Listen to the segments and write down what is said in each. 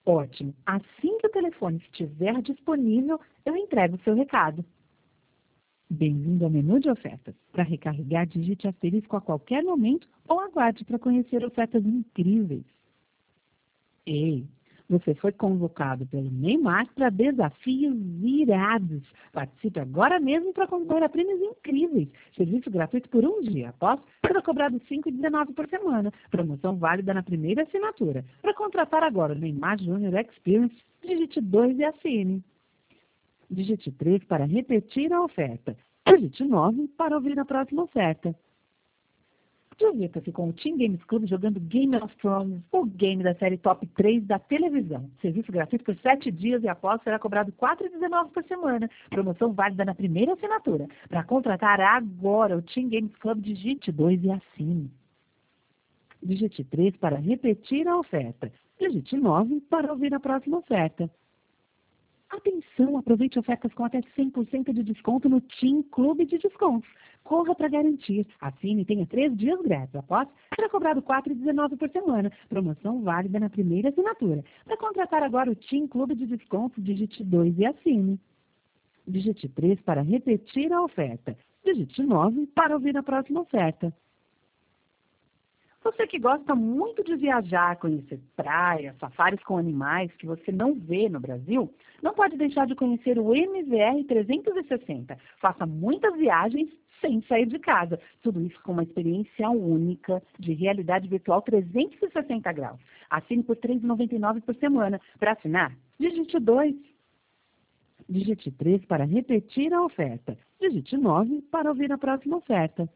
Ótimo. Assim que o telefone estiver disponível, eu entrego o seu recado. Bem-vindo ao menu de ofertas. Para recarregar, digite asterisco a qualquer momento ou aguarde para conhecer ofertas incríveis. Ei, você foi convocado pelo Neymar para desafios irados. Participe agora mesmo para concorrer a prêmios incríveis. Serviço gratuito por um dia. Após, será cobrado R$ 5,19 por semana. Promoção válida na primeira assinatura. Para contratar agora o Neymar Júnior Experience, digite 2 e assine. Digite 3 para repetir a oferta. Digite 9 para ouvir a próxima oferta. Divirta-se com o Team Games Club jogando Game of Thrones, o game da série Top 3 da televisão. Serviço gratuito por 7 dias e após será cobrado R$ 4,19 por semana. Promoção válida na primeira assinatura. Para contratar agora o Team Games Club, digite 2 e assine. Digite 3 para repetir a oferta. Digite 9 para ouvir a próxima oferta. Atenção, aproveite ofertas com até 100% de desconto no Team Clube de Descontos. Corra para garantir. Assine e tenha 3 dias grátis. Após, será cobrado R$ 4,19 por semana. Promoção válida na primeira assinatura. Para contratar agora o Team Clube de Descontos, digite 2 e assine. Digite 3 para repetir a oferta. Digite 9 para ouvir a próxima oferta. Você que gosta muito de viajar, conhecer praias, safaris com animais que você não vê no Brasil, não pode deixar de conhecer o MVR 360. Faça muitas viagens sem sair de casa. Tudo isso com uma experiência única de realidade virtual 360 graus. Assine por R$ 3,99 por semana. Para assinar, digite 2. Digite 3 para repetir a oferta. Digite 9 para ouvir a próxima oferta.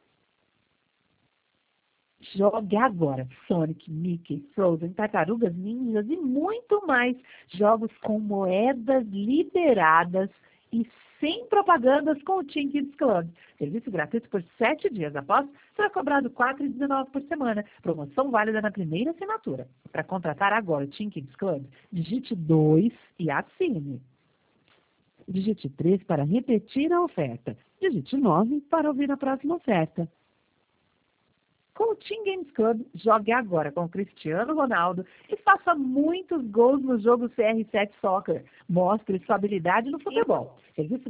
Jogue agora Sonic, Mickey, Frozen, Tartarugas Ninjas e muito mais. Jogos com moedas liberadas e sem propagandas com o Team Kids Club. Serviço gratuito por 7 dias. Após, será cobrado R$ 4,19 por semana. Promoção válida na primeira assinatura. Para contratar agora o Team Kids Club, digite 2 e assine. Digite 3 para repetir a oferta. Digite 9 para ouvir a próxima oferta. Com o Team Games Club, jogue agora com o Cristiano Ronaldo e faça muitos gols no jogo CR7 Soccer. Mostre sua habilidade no futebol. Serviço